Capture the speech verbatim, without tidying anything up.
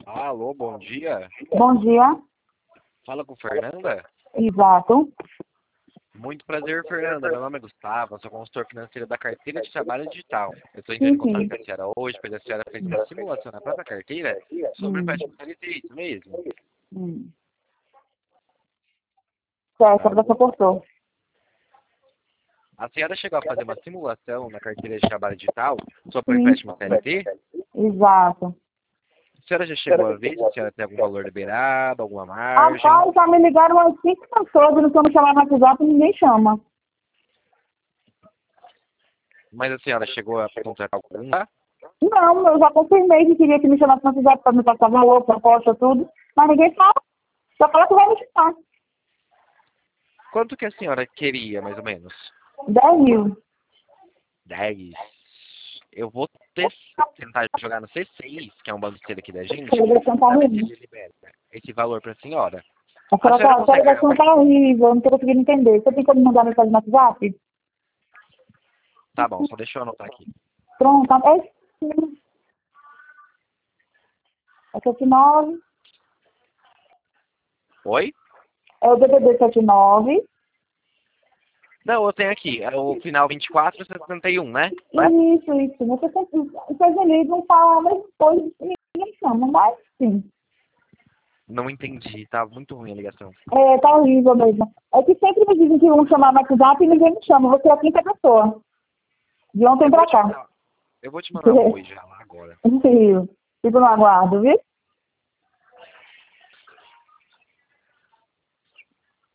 Alô, bom dia. Bom dia. Fala com Fernanda? Exato. Muito prazer, Fernanda. Meu nome é Gustavo, eu sou consultor financeiro da carteira de trabalho digital. Eu estou entrando em Sim, contato sim. com a senhora hoje, pois a senhora fez uma simulação na própria carteira sobre o Hum. empréstimo C L T, isso mesmo? Hum. Certo, a Alô? pessoa cortou. A senhora chegou a fazer uma simulação na carteira de trabalho digital sobre o Sim. empréstimo C L T? Exato. A senhora já chegou a ver se a senhora tem algum valor liberado, alguma margem? Rapaz, já me ligaram umas cinco pessoas, não estão me chamando no WhatsApp, ninguém chama. Mas a senhora chegou a contratar alguma? Não, eu já confirmei que queria que me chamasse no WhatsApp para me passar valor, proposta, tudo. Mas ninguém fala. Só fala que vai me chamar. Quanto que a senhora queria, mais ou menos? dez mil. dez. Eu vou ter, tentar jogar no C seis, que é um banco aqui da gente, A ligação tá para ver se ruim. ele libera esse valor para a senhora. A A senhora senhora tá, a consegue... ligação tá horrível, eu não tô conseguindo entender. Você tem como mandar mensagem no WhatsApp? Tá bom, só deixa eu anotar aqui. Pronto, é sim. É sete nove. Oi? É o D D D setenta e nove. Não, eu tenho aqui. É o final vinte e quatro setenta e um, né? Isso, isso. Você sempre, os Estados Unidos não falam a mesma coisa, ninguém chama, mas sim. Não entendi, tá muito ruim a ligação. É, tá horrível mesmo. É que sempre me dizem que vão chamar no WhatsApp e ninguém me chama. Você é a quinta pessoa. De ontem Eu vou pra te cá. mandar, eu vou te mandar um oi já lá agora. Sim. Fico no aguardo, viu?